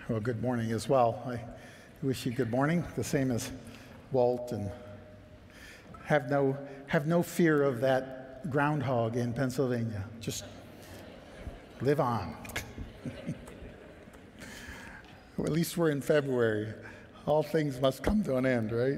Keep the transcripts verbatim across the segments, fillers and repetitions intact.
Well, good morning as well. I wish you good morning, the same as Walt, and have no have no fear of that groundhog in Pennsylvania. Just live on. Well, at least we're in February. All things must come to an end, right?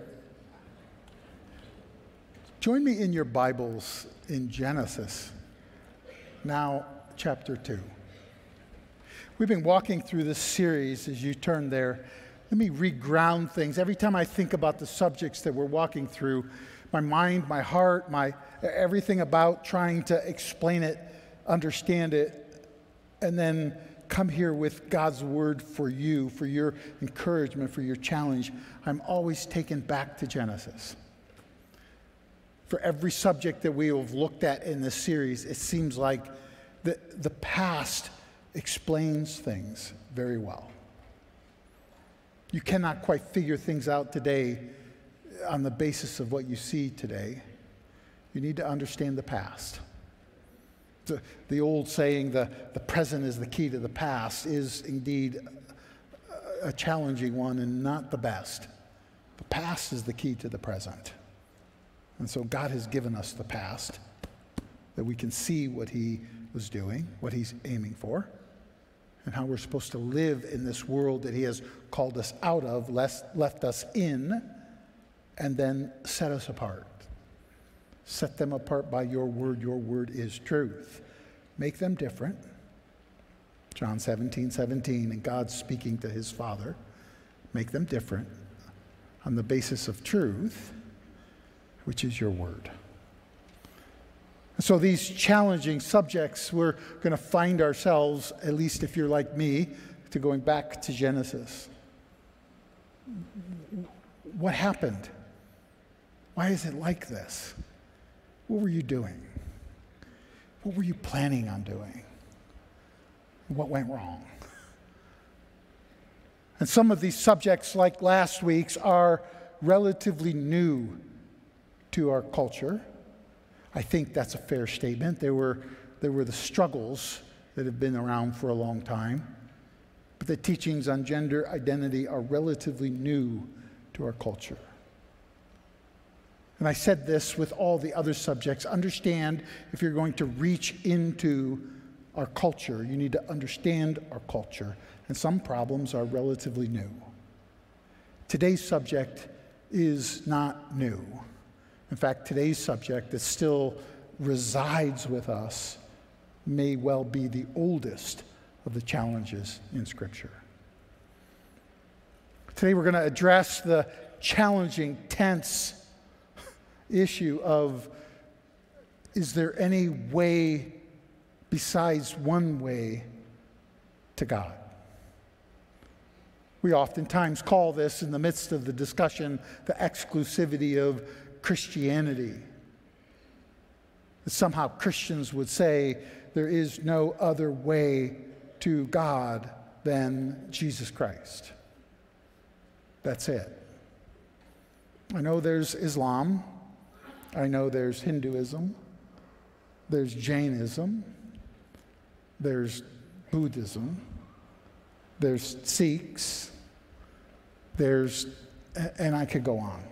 Join me in your Bibles in Genesis, now chapter two. We've been walking through this series. As you turn there, let me reground things. Every time I think about the subjects that we're walking through, my mind, my heart, my everything about trying to explain it, understand it, and then come here with God's word for you, for your encouragement, for your challenge, I'm always taken back to Genesis. For every subject that we have looked at in this series, it seems like the, the past explains things very well. You cannot quite figure things out today on the basis of what you see today. You need to understand the past. The, the old saying, the, the present is the key to the past, is indeed a, a challenging one and not the best. The past is the key to the present. And so God has given us the past that we can see what he was doing, what he's aiming for, and how we're supposed to live in this world that he has called us out of, left, left us in, and then set us apart. Set them apart by your word. Your word is truth. Make them different. John seventeen, seventeen, and God speaking to his Father. Make them different on the basis of truth, which is your word. So these challenging subjects, we're going to find ourselves, at least if you're like me, to going back to Genesis. What happened? Why is it like this? What were you doing? What were you planning on doing? What went wrong? And some of these subjects, like last week's, are relatively new to our culture. I think that's a fair statement. There were, there were the struggles that have been around for a long time, but the teachings on gender identity are relatively new to our culture. And I said this with all the other subjects. Understand, if you're going to reach into our culture, you need to understand our culture. And some problems are relatively new. Today's subject is not new. In fact, today's subject that still resides with us may well be the oldest of the challenges in Scripture. Today we're going to address the challenging, tense issue of, is there any way besides one way to God? We oftentimes call this, in the midst of the discussion, the exclusivity of Christianity. That somehow Christians would say there is no other way to God than Jesus Christ. That's it. I know there's Islam. I know there's Hinduism, there's Jainism, there's Buddhism, there's Sikhs, there's, and I could go on.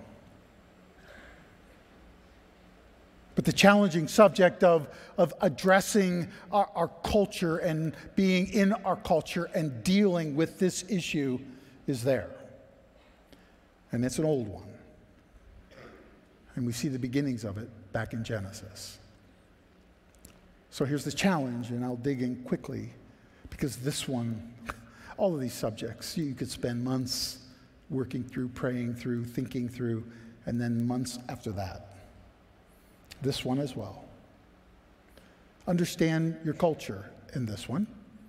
But the challenging subject of, of addressing our, our culture and being in our culture and dealing with this issue is there. And it's an old one. And we see the beginnings of it back in Genesis. So here's the challenge, and I'll dig in quickly, because this one, all of these subjects, you could spend months working through, praying through, thinking through, and then months after that. This one as well. Understand your culture in this one.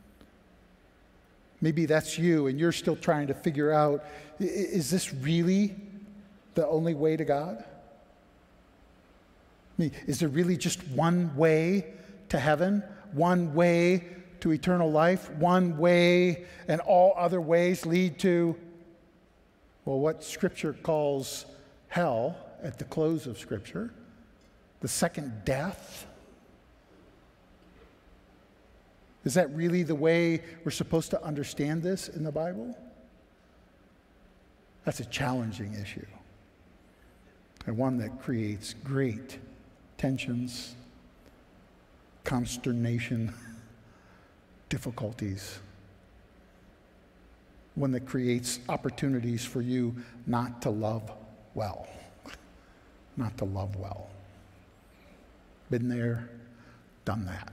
Maybe that's you, and you're still trying to figure out, is this really the only way to God? I mean, is there really just one way to heaven? One way to eternal life? One way, and all other ways lead to, well, what Scripture calls hell at the close of Scripture, the second death? Is that really the way we're supposed to understand this in the Bible? That's a challenging issue, and one that creates great tensions, consternation, difficulties. One that creates opportunities for you not to love well. Not to love well. Been there, done that.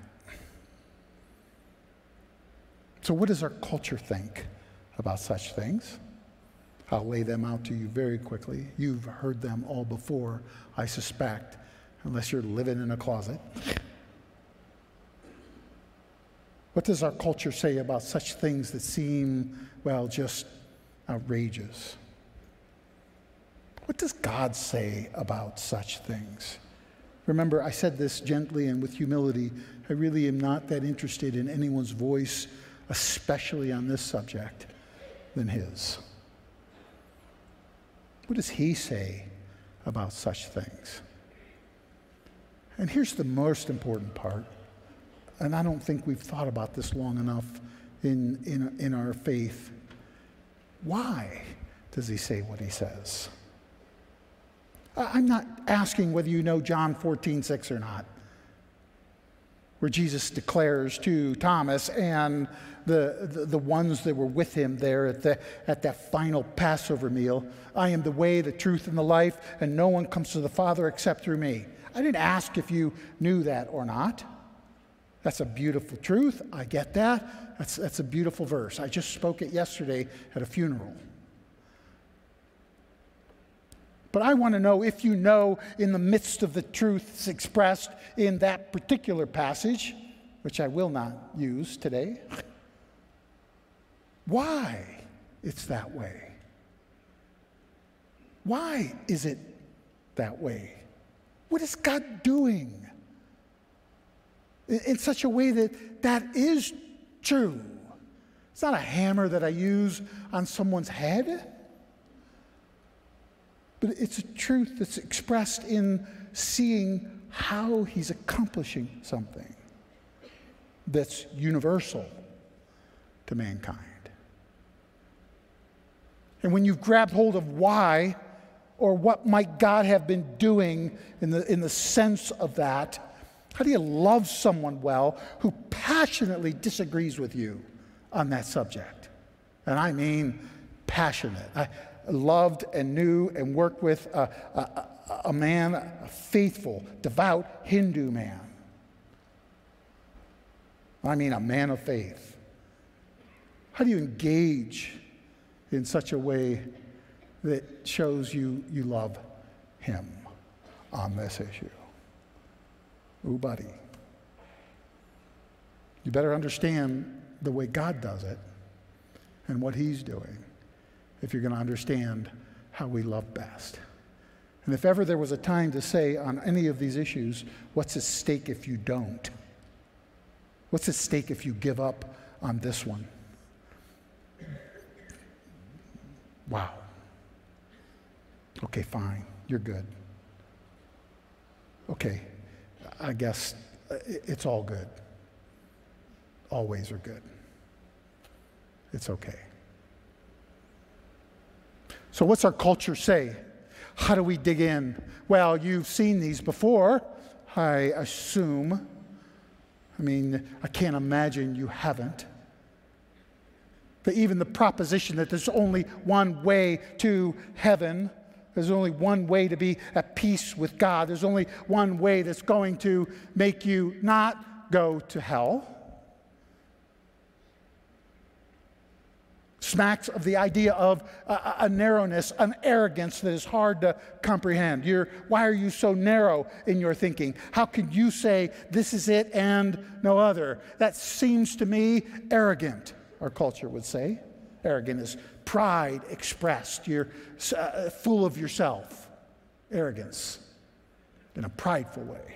So what does our culture think about such things? I'll lay them out to you very quickly. You've heard them all before, I suspect, unless you're living in a closet. What does our culture say about such things that seem, well, just outrageous? What does God say about such things? Remember, I said this gently and with humility. I really am not that interested in anyone's voice, especially on this subject, than his. What does he say about such things? And here's the most important part, and I don't think we've thought about this long enough in, in, in our faith. Why does he say what he says? I'm not asking whether you know John fourteen six or not, where Jesus declares to Thomas and the, the, the ones that were with him there at, the, at that final Passover meal, I am the way, the truth, and the life, and no one comes to the Father except through me. I didn't ask if you knew that or not. That's a beautiful truth. I get that. That's, that's a beautiful verse. I just spoke it yesterday at a funeral. But I want to know if you know, in the midst of the truths expressed in that particular passage, which I will not use today, why it's that way. Why is it that way? What is God doing in, in such a way that that is true? It's not a hammer that I use on someone's head. But it's a truth that's expressed in seeing how he's accomplishing something that's universal to mankind. And when you've grabbed hold of why, or what might God have been doing in the, in the sense of that, how do you love someone well who passionately disagrees with you on that subject? And I mean passionate. I, loved and knew and worked with a, a, a man, a faithful, devout Hindu man. I mean a man of faith. How do you engage in such a way that shows you, you love him on this issue? Ooh, buddy. You better understand the way God does it and what he's doing if you're going to understand how we love best. And if ever there was a time to say on any of these issues, what's at stake if you don't? What's at stake if you give up on this one? Wow. Okay, fine. You're good. Okay, I guess it's all good. All ways are good. It's okay. So what's our culture say? How do we dig in? Well, you've seen these before, I assume. I mean, I can't imagine you haven't. But even the proposition that there's only one way to heaven, there's only one way to be at peace with God, there's only one way that's going to make you not go to hell, smacks of the idea of a, a narrowness, an arrogance that is hard to comprehend. You're, why are you so narrow in your thinking? How can you say this is it and no other? That seems to me arrogant, our culture would say. Arrogant is pride expressed. You're uh, full of yourself. Arrogance in a prideful way.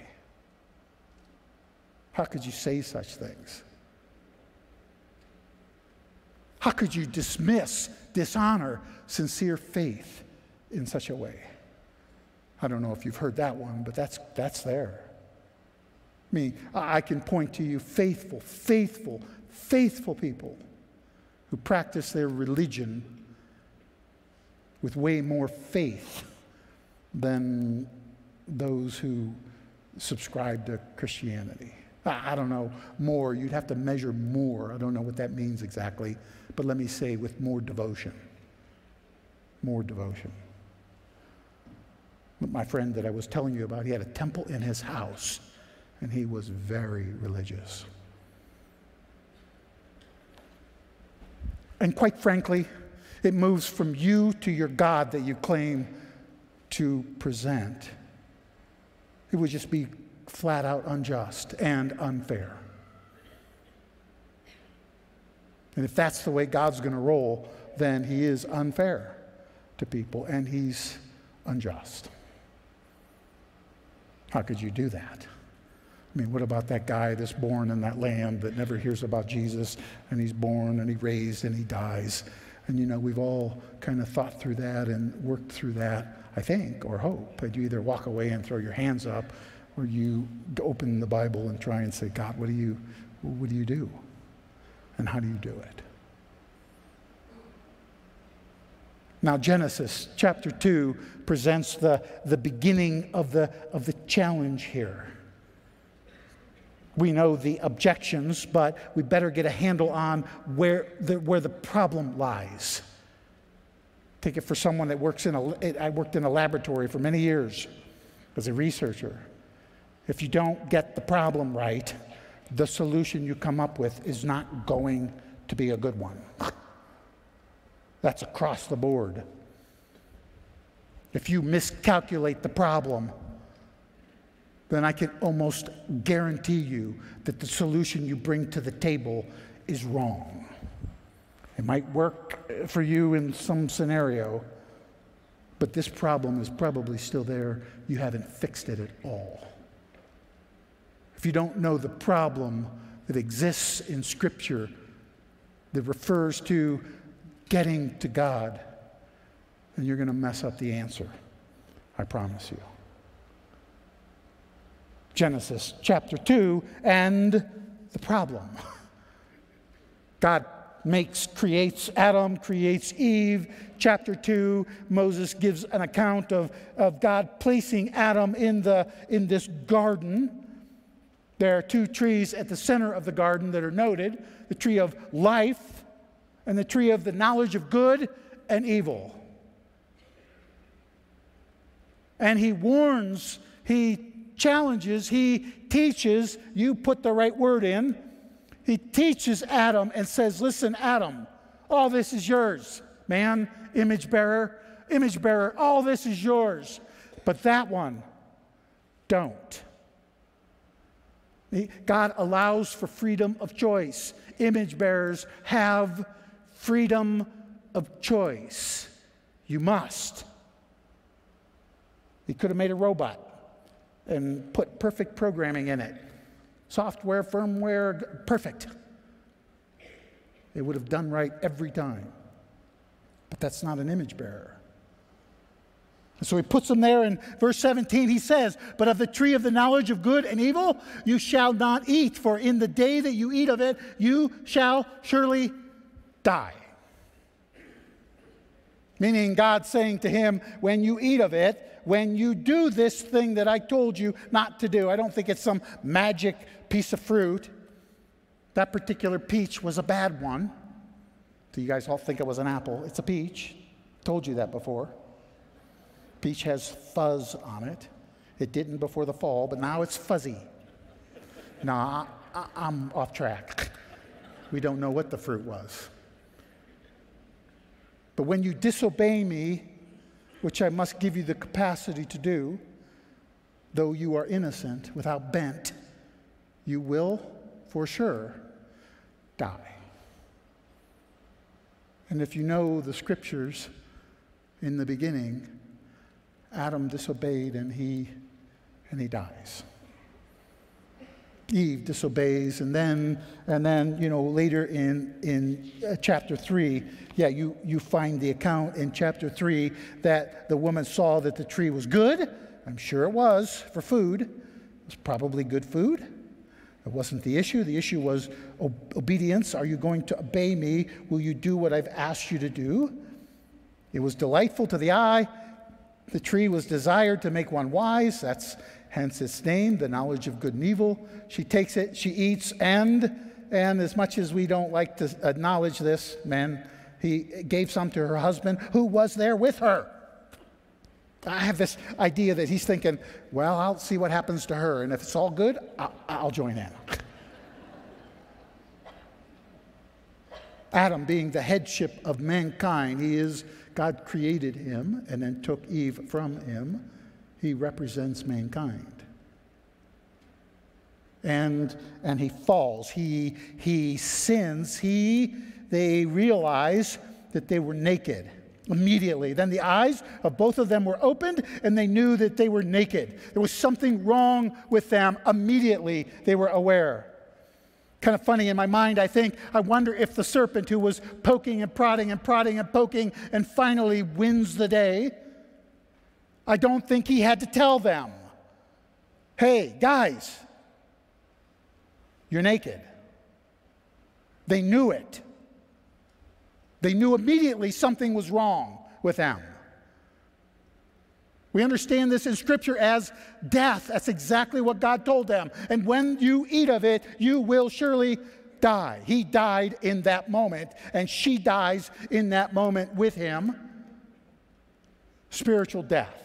How could you say such things? How could you dismiss, dishonor sincere faith in such a way? I don't know if you've heard that one, but that's, that's there. I mean, I can point to you faithful, faithful faithful people who practice their religion with way more faith than those who subscribe to Christianity. I, I don't know, more. You'd have to measure more. I don't know what that means exactly, but let me say with more devotion. More devotion. My friend that I was telling you about, he had a temple in his house, and he was very religious. And quite frankly, it moves from you to your God that you claim to present. It would just be flat out unjust and unfair. And if that's the way God's going to roll, then he is unfair to people, and he's unjust. How could you do that? I mean, what about that guy that's born in that land that never hears about Jesus, and he's born and he raised and he dies? And you know, we've all kind of thought through that and worked through that, I think, or hope. And you either walk away and throw your hands up, or you open the Bible and try and say, God, what do you, what do you do? And how do you do it? Now, Genesis chapter two presents the, the beginning of the, of the challenge here. We know the objections, but we better get a handle on where the, where the problem lies. Take it for someone that works in a, I worked in a laboratory for many years as a researcher. If you don't get the problem right, the solution you come up with is not going to be a good one. That's across the board. If you miscalculate the problem, then I can almost guarantee you that the solution you bring to the table is wrong. It might work for you in some scenario, but this problem is probably still there. You haven't fixed it at all. If you don't know the problem that exists in Scripture that refers to getting to God, then you're going to mess up the answer. I promise you. Genesis chapter two and the problem. God makes, creates Adam, creates Eve. Chapter two, Moses gives an account of, of God placing Adam in, the, in this garden. There are two trees at the center of the garden that are noted, the tree of life and the tree of the knowledge of good and evil. And he warns, he challenges, he teaches, you put the right word in, he teaches Adam and says, listen, Adam, all this is yours. Man, image bearer, image bearer, all this is yours. But that one, don't. God allows for freedom of choice. Image bearers have freedom of choice. You must. He could have made a robot and put perfect programming in it. Software, firmware, perfect. It would have done right every time. But that's not an image bearer. And so he puts them there in verse seventeen. He says, but of the tree of the knowledge of good and evil you shall not eat, for in the day that you eat of it you shall surely die. Meaning God saying to him, when you eat of it, when you do this thing that I told you not to do, I don't think it's some magic piece of fruit. That particular peach was a bad one. Do you guys all think it was an apple? It's a peach. Told you that before. Peach has fuzz on it. It didn't before the fall, but now it's fuzzy. No, I, I, I'm off track. We don't know what the fruit was. But when you disobey me, which I must give you the capacity to do, though you are innocent, without bent, you will, for sure, die. And if you know the Scriptures, in the beginning, Adam disobeyed and he, and he dies. Eve disobeys, and then, and then, you know, later in, in uh, chapter three, yeah, you, you find the account in chapter three that the woman saw that the tree was good. I'm sure it was for food. It was probably good food. It wasn't the issue. The issue was obedience. Are you going to obey me? Will you do what I've asked you to do? It was delightful to the eye. The tree was desired to make one wise. That's hence its name, the knowledge of good and evil. She takes it, she eats, and, and as much as we don't like to acknowledge this, man, he gave some to her husband who was there with her. I have this idea that he's thinking, well, I'll see what happens to her, and if it's all good, I'll, I'll join in. Adam being the headship of mankind, he is, God created him and then took Eve from him. He represents mankind. And, and he falls, he, he sins, he, they realize that they were naked. Immediately. Then the eyes of both of them were opened, and they knew that they were naked. There was something wrong with them. Immediately, they were aware. Kind of funny in my mind, I think, I wonder if the serpent who was poking and prodding and prodding and poking and finally wins the day, I don't think he had to tell them, hey, guys, you're naked. They knew it. They knew immediately something was wrong with them. We understand this in Scripture as death. That's exactly what God told them. And when you eat of it, you will surely die. He died in that moment, and she dies in that moment with him. Spiritual death.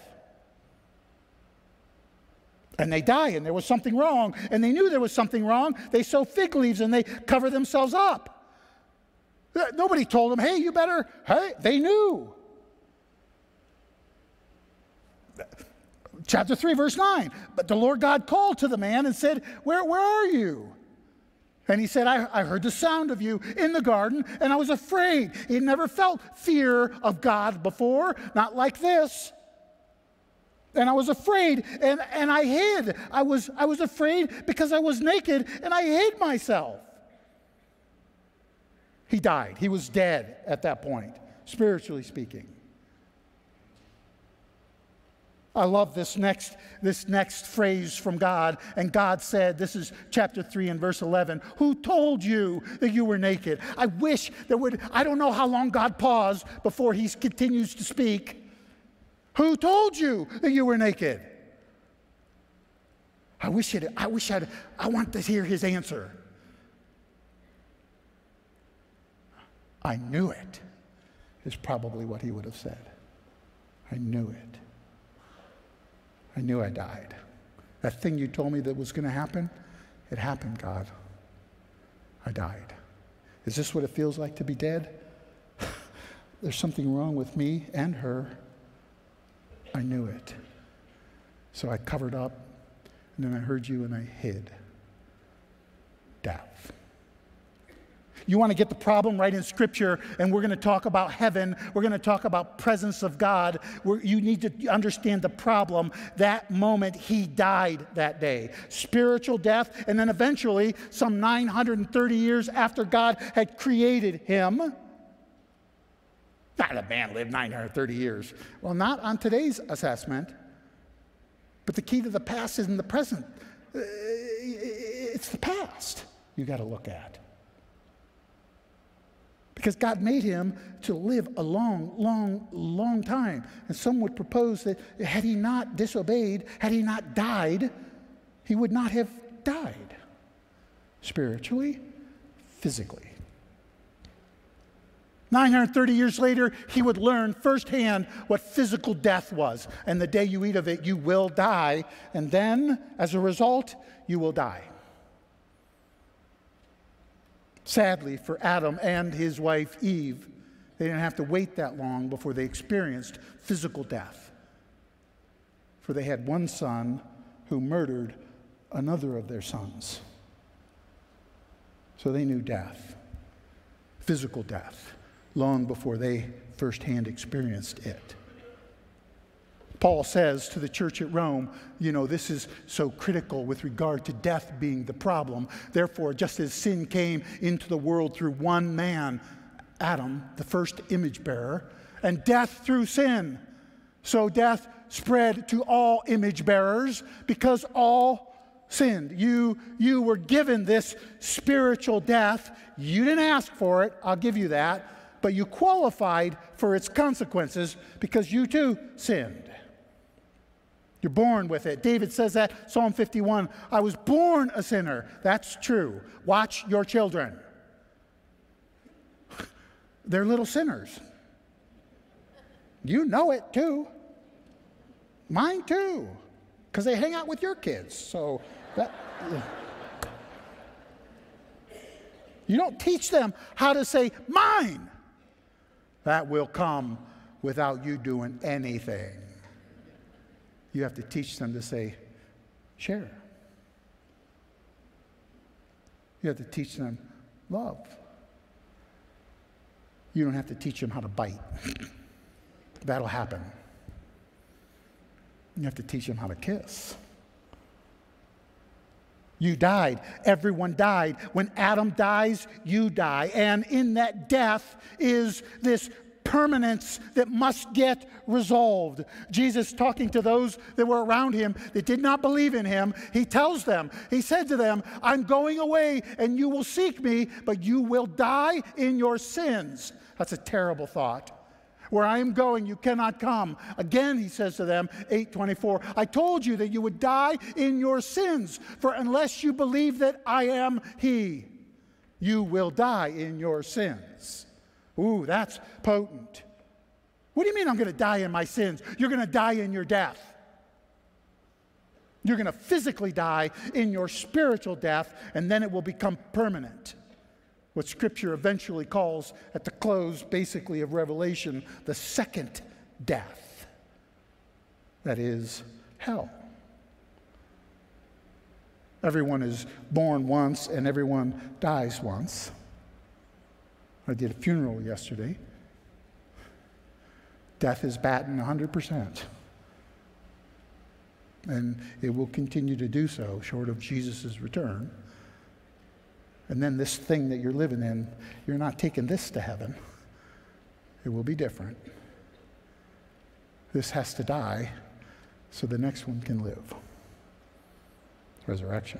And they die, and there was something wrong, and they knew there was something wrong. They sew fig leaves, and they cover themselves up. Nobody told them, hey, you better, hey, they knew. Chapter three, verse nine. But the Lord God called to the man and said, where, where are you? And he said, I, I heard the sound of you in the garden, and I was afraid. He had never felt fear of God before, not like this. And I was afraid, and, and I hid. I was, I was afraid because I was naked, and I hid myself. He died. He was dead at that point, spiritually speaking. I love this next, this next phrase from God. And God said, this is chapter three and verse eleven, who told you that you were naked? I wish there would, I don't know how long God paused before he continues to speak. Who told you that you were naked? I wish it, I wish I'd, I want to hear his answer. I knew it, is probably what he would have said. I knew it. I knew I died. That thing you told me that was going to happen, it happened, God. I died. Is this what it feels like to be dead? There's something wrong with me and her. I knew it. So I covered up, and then I heard you and I hid. Death. You want to get the problem right in Scripture, and we're going to talk about heaven. We're going to talk about presence of God. We're, you need to understand the problem. That moment, he died that day. Spiritual death, and then eventually, some nine hundred thirty years after God had created him. Not a man lived nine hundred thirty years. Well, not on today's assessment. But the key to the past isn't the present. It's the past you got to look at. Because God made him to live a long, long, long time. And some would propose that had he not disobeyed, had he not died, he would not have died. Spiritually, physically. nine hundred thirty years later, he would learn firsthand what physical death was. And the day you eat of it, you will die. And then, as a result, you will die. Sadly, for Adam and his wife Eve, they didn't have to wait that long before they experienced physical death. For they had one son who murdered another of their sons. So they knew death, physical death, long before they firsthand experienced it. Paul says to the church at Rome, you know, this is so critical with regard to death being the problem. Therefore, just as sin came into the world through one man, Adam, the first image bearer, and death through sin, so death spread to all image bearers because all sinned. You, you were given this spiritual death. You didn't ask for it, I'll give you that. But you qualified for its consequences because you too sinned. You're born with it. David says that, Psalm fifty-one, I was born a sinner. That's true. Watch your children. They're little sinners. You know it too. Mine too. Because they hang out with your kids. So that... Yeah. You don't teach them how to say, mine. That will come without you doing anything. You have to teach them to say, share. You have to teach them love. You don't have to teach them how to bite. That'll happen. You have to teach them how to kiss. You died. Everyone died. When Adam dies, you die. And in that death is this permanence that must get resolved. Jesus, talking to those that were around him that did not believe in him, he tells them, he said to them, I'm going away and you will seek me, but you will die in your sins. That's a terrible thought. Where I am going, you cannot come. Again, he says to them, eight twenty-four, I told you that you would die in your sins, for unless you believe that I am he, you will die in your sins. Ooh, that's potent. What do you mean I'm going to die in my sins? You're going to die in your death. You're going to physically die in your spiritual death, and then it will become permanent. What Scripture eventually calls, at the close, basically, of Revelation, the second death. That is, hell. Everyone is born once, and everyone dies once. I did a funeral yesterday. Death is batting one hundred percent. And it will continue to do so, short of Jesus' return. And then this thing that you're living in, you're not taking this to heaven. It will be different. This has to die so the next one can live. Resurrection.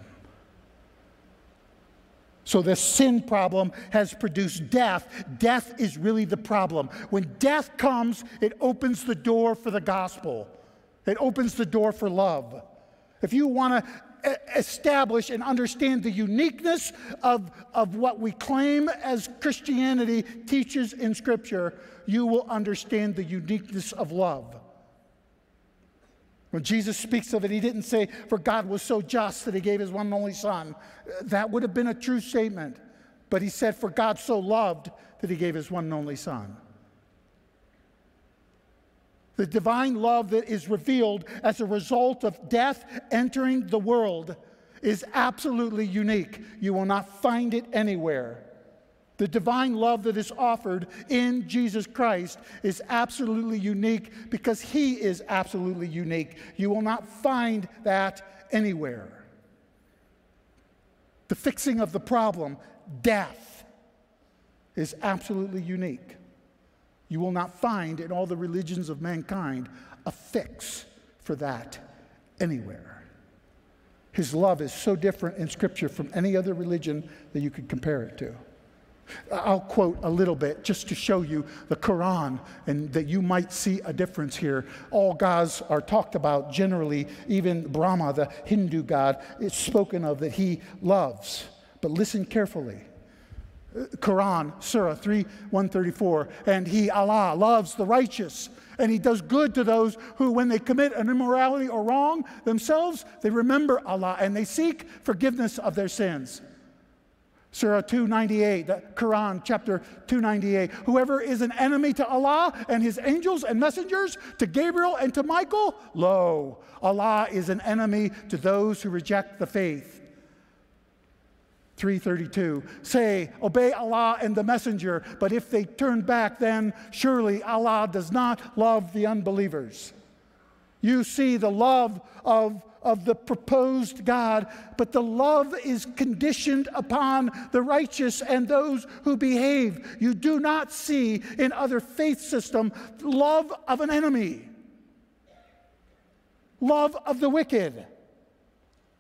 So this sin problem has produced death. Death is really the problem. When death comes, it opens the door for the gospel. It opens the door for love. If you want to establish and understand the uniqueness of, of what we claim as Christianity teaches in Scripture, you will understand the uniqueness of love. When Jesus speaks of it, he didn't say, for God was so just that he gave his one and only Son. That would have been a true statement. But he said, for God so loved that he gave his one and only Son. The divine love that is revealed as a result of death entering the world is absolutely unique. You will not find it anywhere. The divine love that is offered in Jesus Christ is absolutely unique because he is absolutely unique. You will not find that anywhere. The fixing of the problem, death, is absolutely unique. You will not find in all the religions of mankind a fix for that anywhere. His love is so different in Scripture from any other religion that you could compare it to. I'll quote a little bit just to show you the Quran and that you might see a difference here. All gods are talked about generally. Even Brahma, the Hindu god, it's spoken of that he loves. But listen carefully. Quran, Surah three, one thirty-four, and he, Allah, loves the righteous, and he does good to those who, when they commit an immorality or wrong themselves, they remember Allah, and they seek forgiveness of their sins. Surah two ninety-eight, the Quran, chapter two ninety-eight, whoever is an enemy to Allah and his angels and messengers, to Gabriel and to Michael, lo, Allah is an enemy to those who reject the faith. three thirty-two, say, obey Allah and the messenger, but if they turn back, then surely Allah does not love the unbelievers. You see the love of, of the proposed God, but the love is conditioned upon the righteous and those who behave. You do not see in other faith systems love of an enemy, love of the wicked.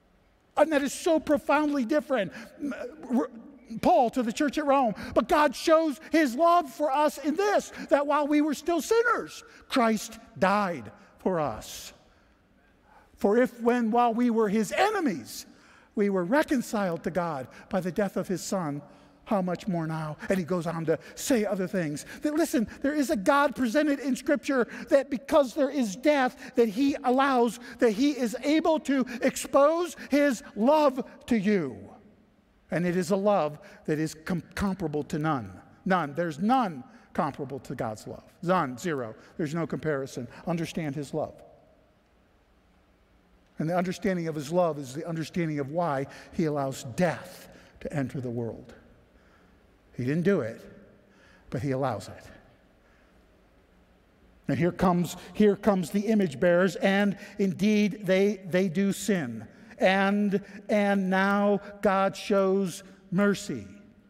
And that is so profoundly different. Paul to the church at Rome. But God shows his love for us in this, that while we were still sinners, Christ died for us. For if when while we were his enemies, we were reconciled to God by the death of his Son, how much more now? And he goes on to say other things. That listen, there is a God presented in Scripture that because there is death, that he allows, that he is able to expose his love to you. And it is a love that is com- comparable to none. None. There's none comparable to God's love. None. Zero. There's no comparison. Understand his love. And the understanding of his love is the understanding of why he allows death to enter the world. He didn't do it, but he allows it. And here comes, here comes the image bearers, and indeed they, they do sin. And, and now God shows mercy.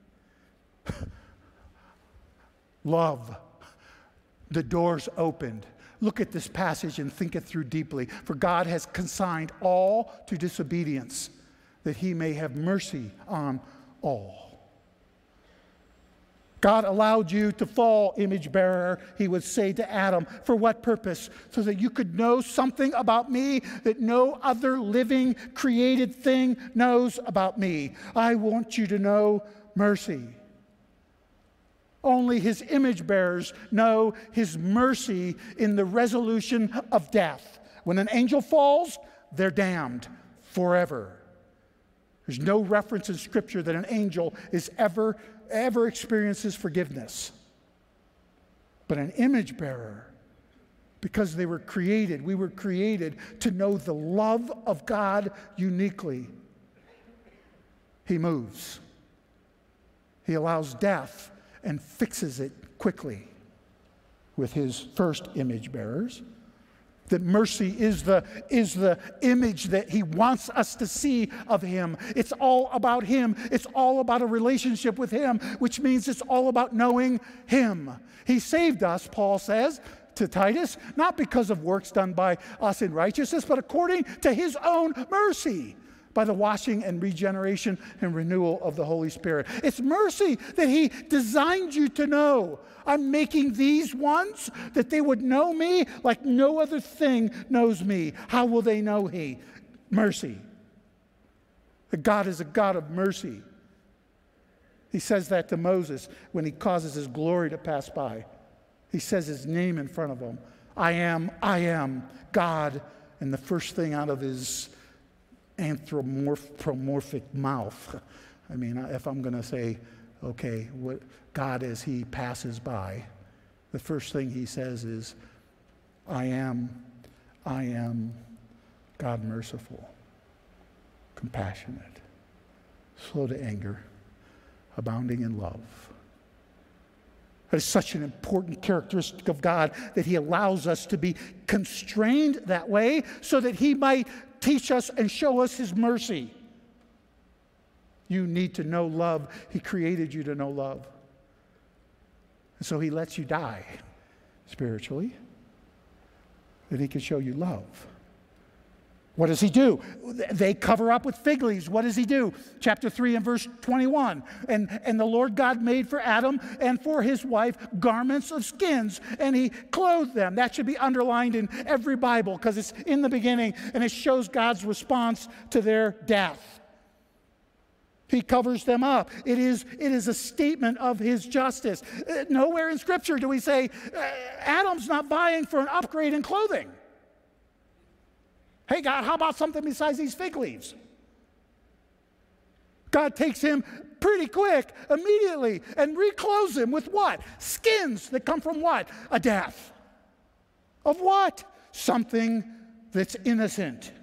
Love. The door's opened. Look at this passage and think it through deeply. For God has consigned all to disobedience, that he may have mercy on all. God allowed you to fall, image bearer, he would say to Adam. For what purpose? So that you could know something about me that no other living created thing knows about me. I want you to know mercy. Only his image bearers know his mercy in the resolution of death. When an angel falls, they're damned forever. There's no reference in Scripture that an angel is ever ever experiences forgiveness. But an image bearer, because they were created, we were created to know the love of God uniquely. He moves. He allows death and fixes it quickly with his first image bearers. That mercy is the, is the image that he wants us to see of him. It's all about him. It's all about a relationship with him, which means it's all about knowing him. He saved us, Paul says to Titus, not because of works done by us in righteousness, but according to his own mercy, by the washing and regeneration and renewal of the Holy Spirit. It's mercy that he designed you to know. I'm making these ones that they would know me like no other thing knows me. How will they know he? Mercy. That God is a God of mercy. He says that to Moses when he causes his glory to pass by. He says his name in front of him. I am, I am God. And the first thing out of his anthropomorphic mouth. I mean, if I'm going to say, okay, what God as he passes by, the first thing he says is, I am, I am God merciful, compassionate, slow to anger, abounding in love. That is such an important characteristic of God that he allows us to be constrained that way so that he might teach us and show us his mercy. You need to know love. He created you to know love. And so he lets you die spiritually, that he can show you love. What does he do? They cover up with fig leaves. What does he do? Chapter three and verse twenty-one. And, and the Lord God made for Adam and for his wife garments of skins, and he clothed them. That should be underlined in every Bible because it's in the beginning, and it shows God's response to their death. He covers them up. It is, it is a statement of his justice. Nowhere in Scripture do we say, Adam's not vying for an upgrade in clothing. Hey, God, how about something besides these fig leaves? God takes him pretty quick, immediately, and reclothes him with what? Skins that come from what? A death. Of what? Something that's innocent.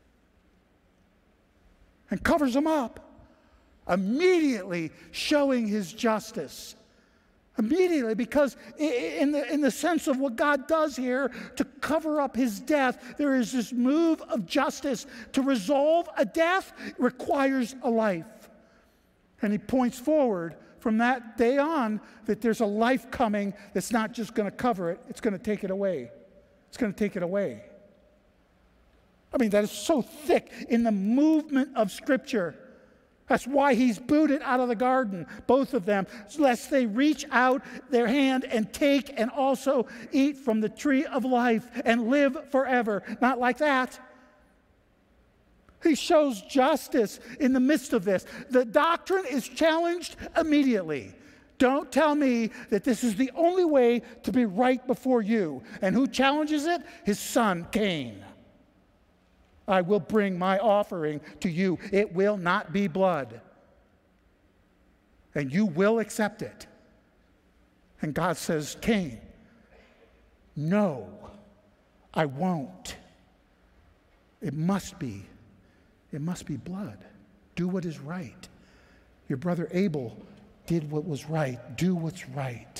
And covers him up, immediately showing his justice. Immediately, because in the, in the sense of what God does here to cover up his death, there is this move of justice. To resolve a death requires a life. And he points forward from that day on that there's a life coming that's not just going to cover it, it's going to take it away. It's going to take it away. I mean, that is so thick in the movement of Scripture. That's why he's booted out of the garden, both of them, lest they reach out their hand and take and also eat from the tree of life and live forever. Not like that. He shows justice in the midst of this. The doctrine is challenged immediately. Don't tell me that this is the only way to be right before you. And who challenges it? His son, Cain. I will bring my offering to you. It will not be blood. And you will accept it. And God says, Cain, no, I won't. It must be. It must be blood. Do what is right. Your brother Abel did what was right. Do what's right.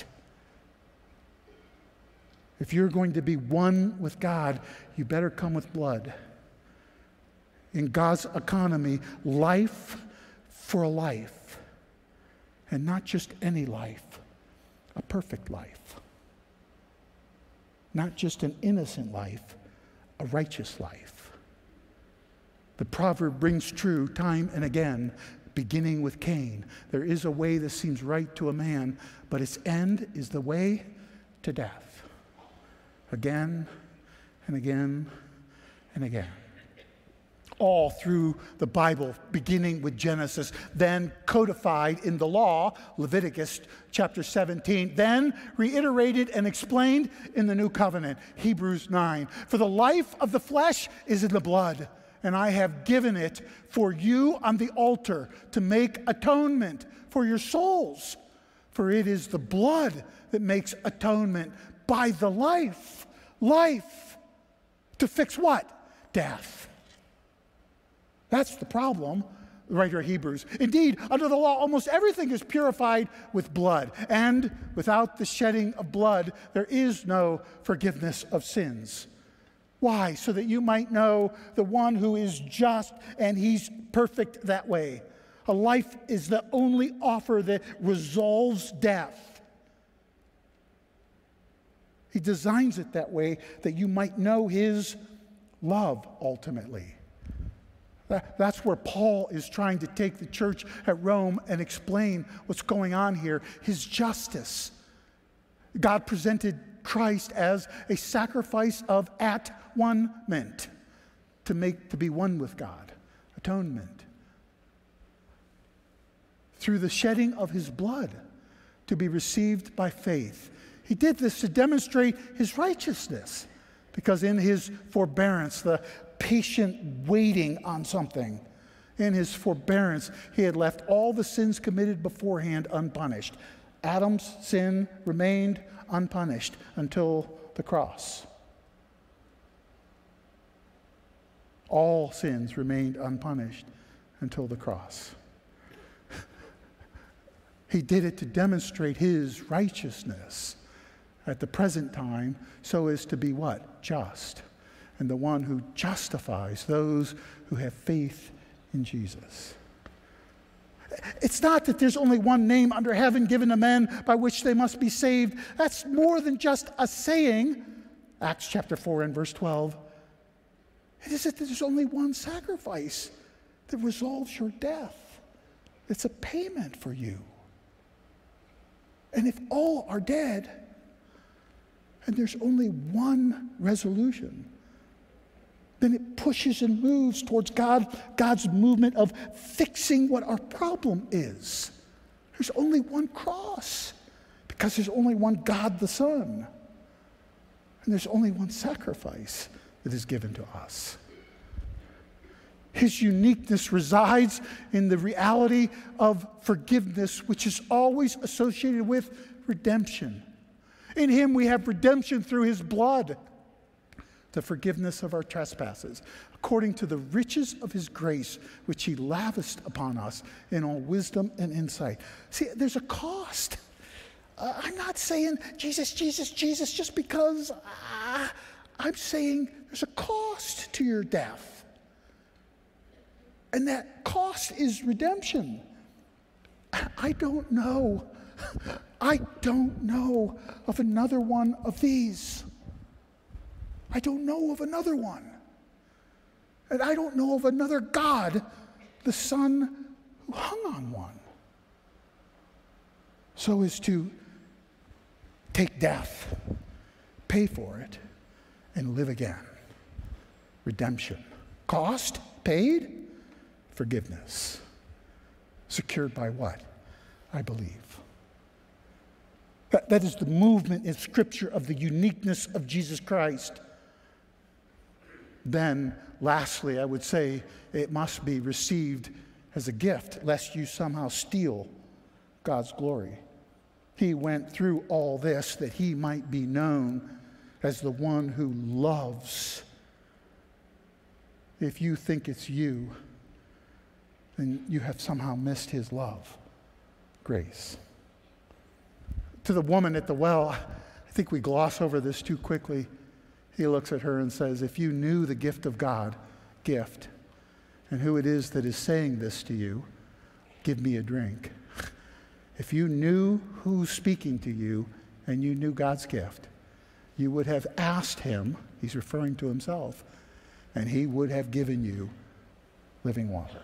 If you're going to be one with God, you better come with blood. In God's economy, life for a life. And not just any life, a perfect life. Not just an innocent life, a righteous life. The proverb rings true time and again, beginning with Cain. There is a way that seems right to a man, but its end is the way to death. Again and again and again. All through the Bible, beginning with Genesis, then codified in the law, Leviticus chapter seventeen, then reiterated and explained in the New Covenant, Hebrews nine. For the life of the flesh is in the blood, and I have given it for you on the altar to make atonement for your souls. For it is the blood that makes atonement by the life. Life. To fix what? Death. That's the problem, the writer of Hebrews. Indeed, under the law, almost everything is purified with blood. And without the shedding of blood, there is no forgiveness of sins. Why? So that you might know the one who is just, and he's perfect that way. A life is the only offer that resolves death. He designs it that way that you might know his love ultimately. That's where Paul is trying to take the church at Rome and explain what's going on here. His justice. God presented Christ as a sacrifice of at-one-ment, to make to be one with God, atonement. Through the shedding of his blood, to be received by faith. He did this to demonstrate his righteousness, because in his forbearance, the patient waiting on something, in his forbearance, he had left all the sins committed beforehand unpunished. Adam's sin remained unpunished until the cross. All sins remained unpunished until the cross. He did it to demonstrate his righteousness at the present time, so as to be what? Just. And the one who justifies those who have faith in Jesus. It's not that there's only one name under heaven given to men by which they must be saved. That's more than just a saying. Acts chapter four and verse twelve. It is that there's only one sacrifice that resolves your death. It's a payment for you. And if all are dead, and there's only one resolution, then it pushes and moves towards God, God's movement of fixing what our problem is. There's only one cross, because there's only one God the Son. And there's only one sacrifice that is given to us. His uniqueness resides in the reality of forgiveness, which is always associated with redemption. In him we have redemption through his blood, the forgiveness of our trespasses, according to the riches of his grace, which he lavished upon us in all wisdom and insight. See, there's a cost. Uh, I'm not saying Jesus, Jesus, Jesus, just because. Uh, I'm saying there's a cost to your death. And that cost is redemption. I don't know. I don't know of another one of these. I don't know of another one. And I don't know of another God, the Son, who hung on one, so as to take death, pay for it, and live again. Redemption. Cost? Paid? Forgiveness. Secured by what? I believe. That, that is the movement in Scripture of the uniqueness of Jesus Christ. Then, lastly, I would say it must be received as a gift, lest you somehow steal God's glory. He went through all this that he might be known as the one who loves. If you think it's you, then you have somehow missed his love, grace. To the woman at the well, I think we gloss over this too quickly. He looks at her and says, if you knew the gift of God, gift, and who it is that is saying this to you, give me a drink. If you knew who's speaking to you and you knew God's gift, you would have asked him, he's referring to himself, and he would have given you living water.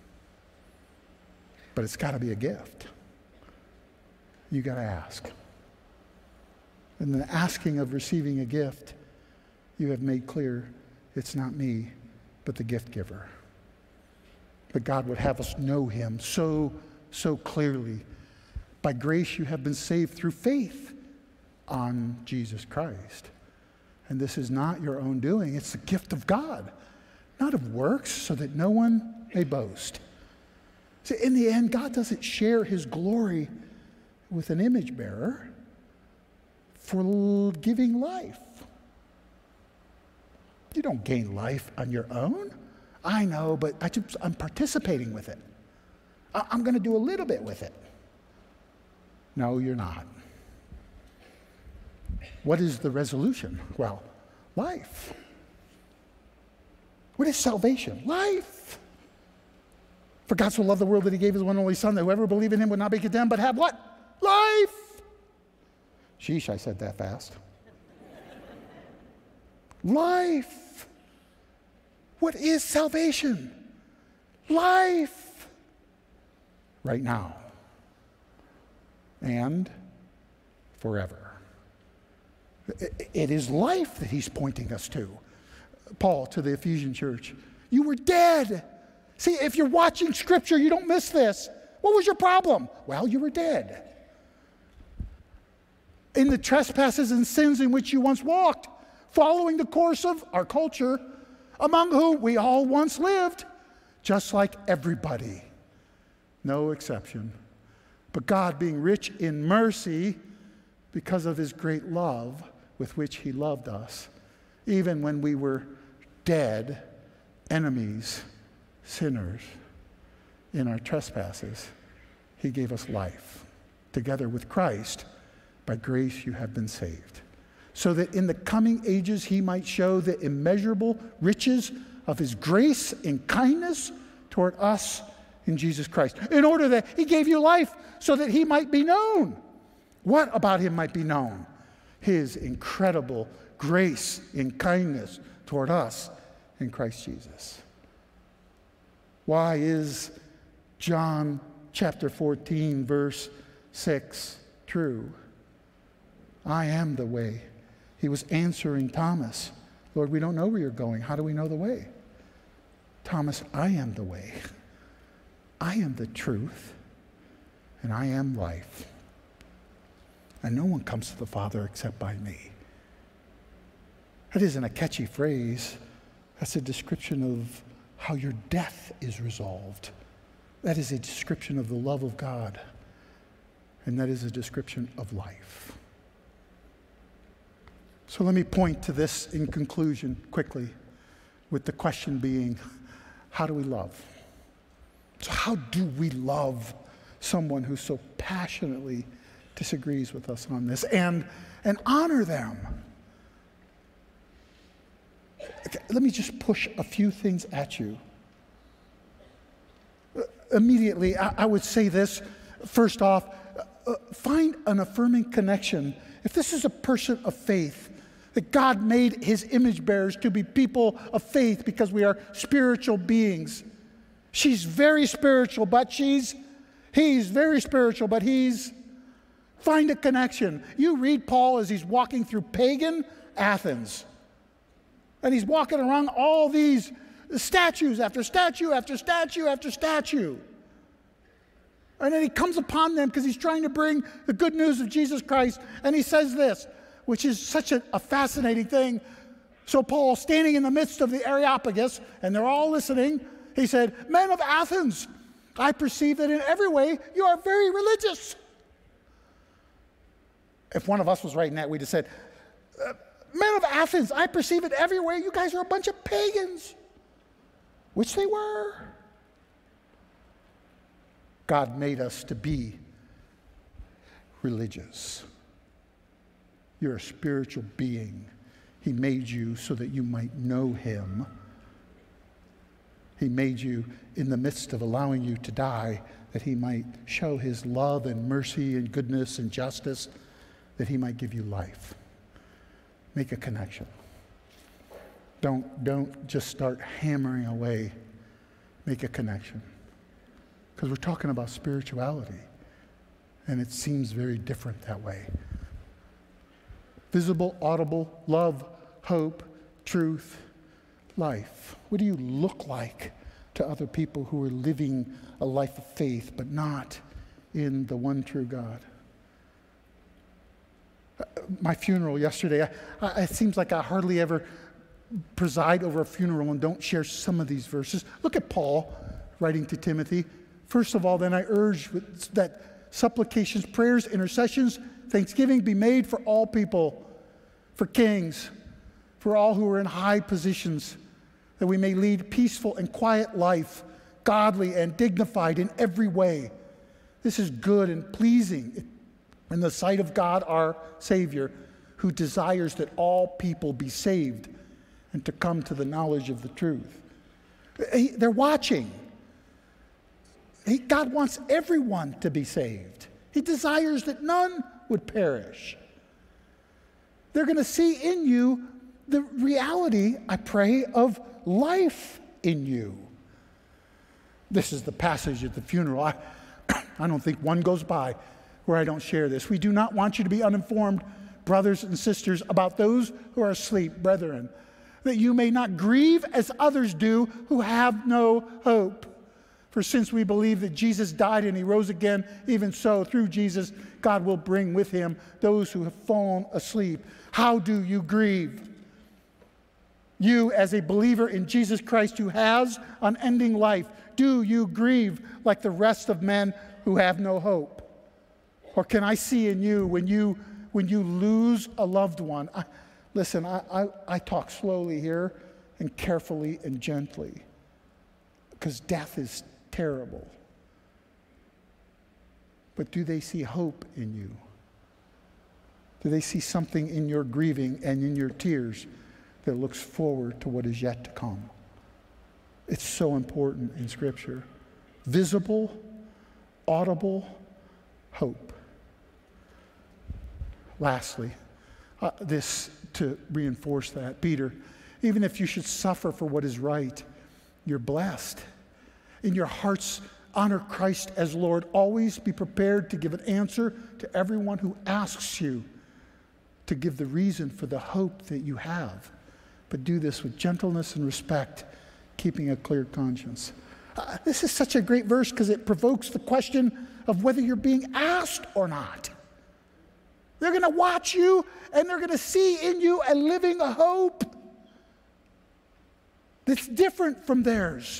But it's got to be a gift. You got to ask. In the asking of receiving a gift, you have made clear it's not me, but the gift giver. But God would have us know him so, so clearly. By grace you have been saved through faith on Jesus Christ. And this is not your own doing. It's the gift of God, not of works, so that no one may boast. See, in the end, God doesn't share his glory with an image bearer for giving life. You don't gain life on your own. I know, but I just, I'm participating with it. I, I'm going to do a little bit with it. No, you're not. What is the resolution? Well, life. What is salvation? Life. For God so loved the world that he gave his one and only Son, that whoever believed in him would not be condemned, but have what? Life. Sheesh, I said that fast. Life. What is salvation? Life. Right now. And forever. It is life that he's pointing us to. Paul to the Ephesian church, you were dead. See, if you're watching Scripture, you don't miss this. What was your problem? Well, you were dead. In the trespasses and sins in which you once walked, following the course of our culture, among whom we all once lived, just like everybody. No exception. But God, being rich in mercy, because of his great love with which he loved us, even when we were dead, enemies, sinners, in our trespasses, he gave us life. Together with Christ, by grace you have been saved, so that in the coming ages he might show the immeasurable riches of his grace and kindness toward us in Jesus Christ, in order that he gave you life so that he might be known. What about him might be known? His incredible grace and kindness toward us in Christ Jesus. Why is John chapter fourteen, verse six true? I am the way. He was answering Thomas, Lord, we don't know where you're going. How do we know the way? Thomas, I am the way. I am the truth, and I am life. And no one comes to the Father except by me. That isn't a catchy phrase. That's a description of how your death is resolved. That is a description of the love of God. And that is a description of life. So let me point to this in conclusion quickly, with the question being, how do we love? So how do we love someone who so passionately disagrees with us on this, and, and honor them? Okay, let me just push a few things at you. Uh, immediately, I, I would say this. First off, uh, find an affirming connection. If this is a person of faith, That God made his image bearers to be people of faith because we are spiritual beings. She's very spiritual, but she's, he's very spiritual, but he's, find a connection. You read Paul as he's walking through pagan Athens. And he's walking around all these statues after statue after statue after statue. And then he comes upon them because he's trying to bring the good news of Jesus Christ. And he says this, which is such a, a fascinating thing. So Paul, standing in the midst of the Areopagus, and they're all listening, he said, "Men of Athens, I perceive that in every way you are very religious." If one of us was writing that, we'd have said, uh, "Men of Athens, I perceive it every way you guys are a bunch of pagans," which they were. God made us to be religious. You're a spiritual being. He made you so that you might know him. He made you in the midst of allowing you to die, that he might show his love and mercy and goodness and justice, that he might give you life. Make a connection. Don't, don't just start hammering away. Make a connection. Because we're talking about spirituality, and it seems very different that way. Visible, audible, love, hope, truth, life. What do you look like to other people who are living a life of faith, but not in the one true God? My funeral yesterday, I, I, it seems like I hardly ever preside over a funeral and don't share some of these verses. Look at Paul writing to Timothy. First of all, then I urge that supplications, prayers, intercessions, thanksgiving be made for all people, for kings, for all who are in high positions, that we may lead peaceful and quiet life, godly and dignified in every way. This is good and pleasing in the sight of God our Savior, who desires that all people be saved and to come to the knowledge of the truth. They're watching. He, God wants everyone to be saved. He desires that none would perish. They're going to see in you the reality, I pray, of life in you. This is the passage at the funeral. I, I don't think one goes by where I don't share this. We do not want you to be uninformed, brothers and sisters, about those who are asleep, brethren, that you may not grieve as others do who have no hope. For since we believe that Jesus died and he rose again, even so, through Jesus, God will bring with him those who have fallen asleep. How do you grieve? You, as a believer in Jesus Christ who has unending life, do you grieve like the rest of men who have no hope? Or can I see in you when you, when you lose a loved one? I, listen, I, I, I talk slowly here and carefully and gently, because death is terrible. But do they see hope in you? Do they see something in your grieving and in your tears that looks forward to what is yet to come? It's so important in Scripture. Visible, audible hope. Lastly, uh, this to reinforce that, Peter, even if you should suffer for what is right, you're blessed. In your hearts, honor Christ as Lord. Always be prepared to give an answer to everyone who asks you to give the reason for the hope that you have. But do this with gentleness and respect, keeping a clear conscience. Uh, this is such a great verse because it provokes the question of whether you're being asked or not. They're going to watch you and they're going to see in you a living hope that's different from theirs.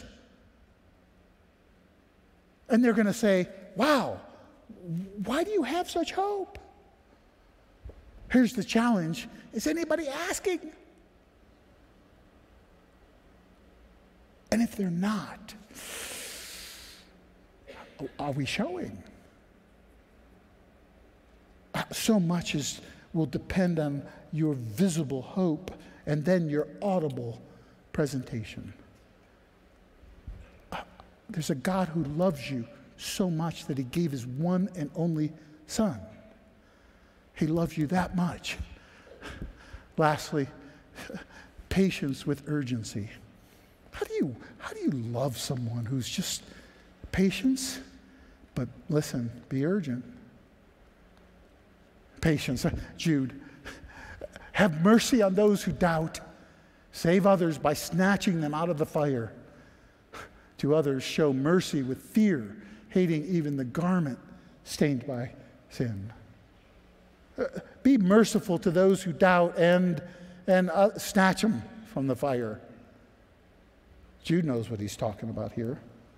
And they're going to say, wow, why do you have such hope? Here's the challenge. Is anybody asking? And if they're not, are we showing? So much is, will depend on your visible hope and then your audible presentation. There's a God who loves you so much that he gave his one and only Son. He loves you that much Lastly, patience with urgency. How do you, how do you love someone who's just patience? But listen, be urgent. Patience. Jude, have mercy on those who doubt. Save others by snatching them out of the fire. To others, show mercy with fear, hating even the garment stained by sin. Uh, be merciful to those who doubt and, and uh, snatch them from the fire. Jude knows what he's talking about here.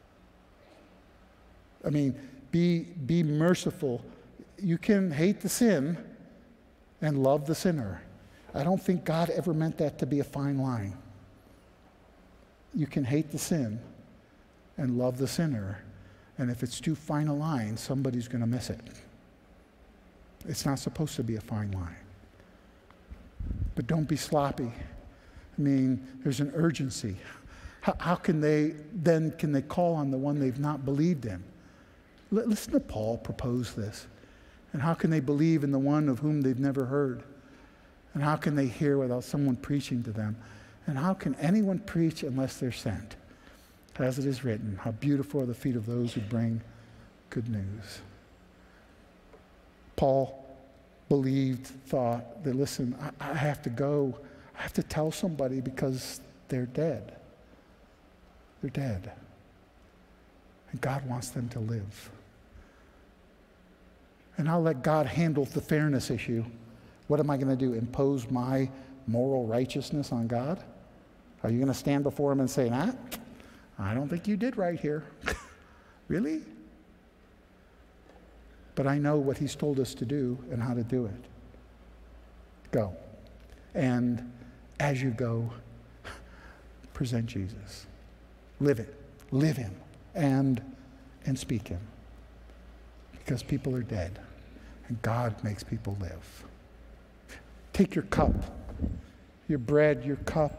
I mean, be, be merciful. You can hate the sin and love the sinner. I don't think God ever meant that to be a fine line. You can hate the sin and love the sinner, and if it's too fine a line, somebody's going to miss it. It's not supposed to be a fine line. But don't be sloppy. I mean, there's an urgency. How, how can they, then, can they call on the one they've not believed in? L- listen to Paul propose this. And how can they believe in the one of whom they've never heard? And how can they hear without someone preaching to them? And how can anyone preach unless they're sent? As it is written, how beautiful are the feet of those who bring good news. Paul believed, thought that, listen, I, I have to go. I have to tell somebody because they're dead. They're dead. And God wants them to live. And I'll let God handle the fairness issue. What am I going to do? Impose my moral righteousness on God? Are you going to stand before him and say, nah, I don't think you did right here. Really? But I know what he's told us to do and how to do it. Go. And as you go, present Jesus. Live it. Live him. And, and speak him. Because people are dead. And God makes people live. Take your cup, your bread, your cup.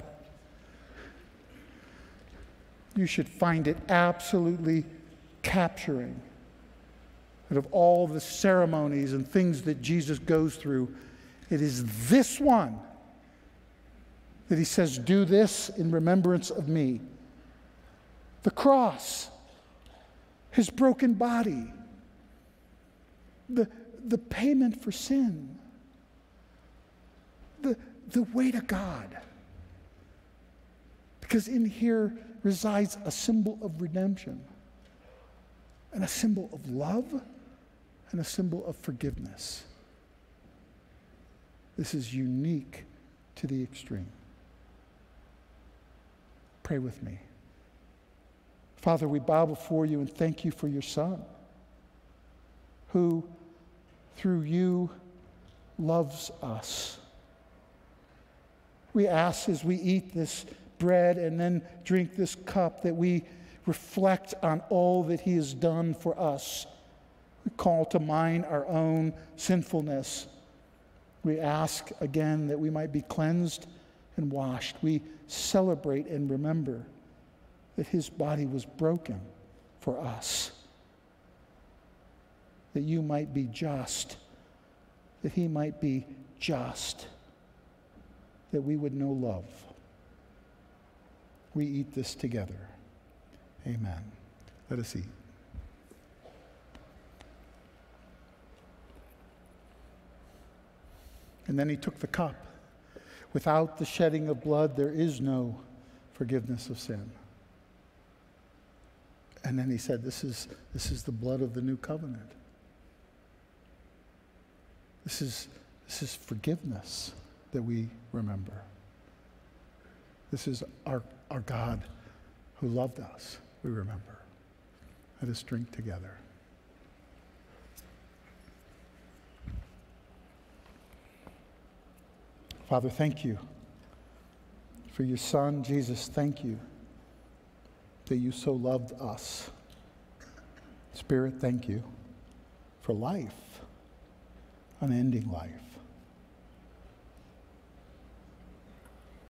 You should find it absolutely capturing that of all the ceremonies and things that Jesus goes through, it is this one that he says, do this in remembrance of me. The cross, his broken body, the, the payment for sin, the, the way to God. Because in here resides a symbol of redemption, and a symbol of love, and a symbol of forgiveness. This is unique to the extreme. Pray with me. Father, we bow before you and thank you for your Son, who through you loves us. We ask as we eat this bread and then drink this cup that we reflect on all that he has done for us. We call to mind our own sinfulness. We ask again that we might be cleansed and washed. We celebrate and remember that his body was broken for us, that you might be just, that he might be just, that we would know love. We eat this together. Amen. Let us eat. And then he took the cup. Without the shedding of blood, there is no forgiveness of sin. And then he said, this is, this is the blood of the new covenant. This is, this is forgiveness that we remember. This is our, our God who loved us, we remember. Let us drink together. Father, thank you for your Son, Jesus. Thank you that you so loved us. Spirit, thank you for life, unending life.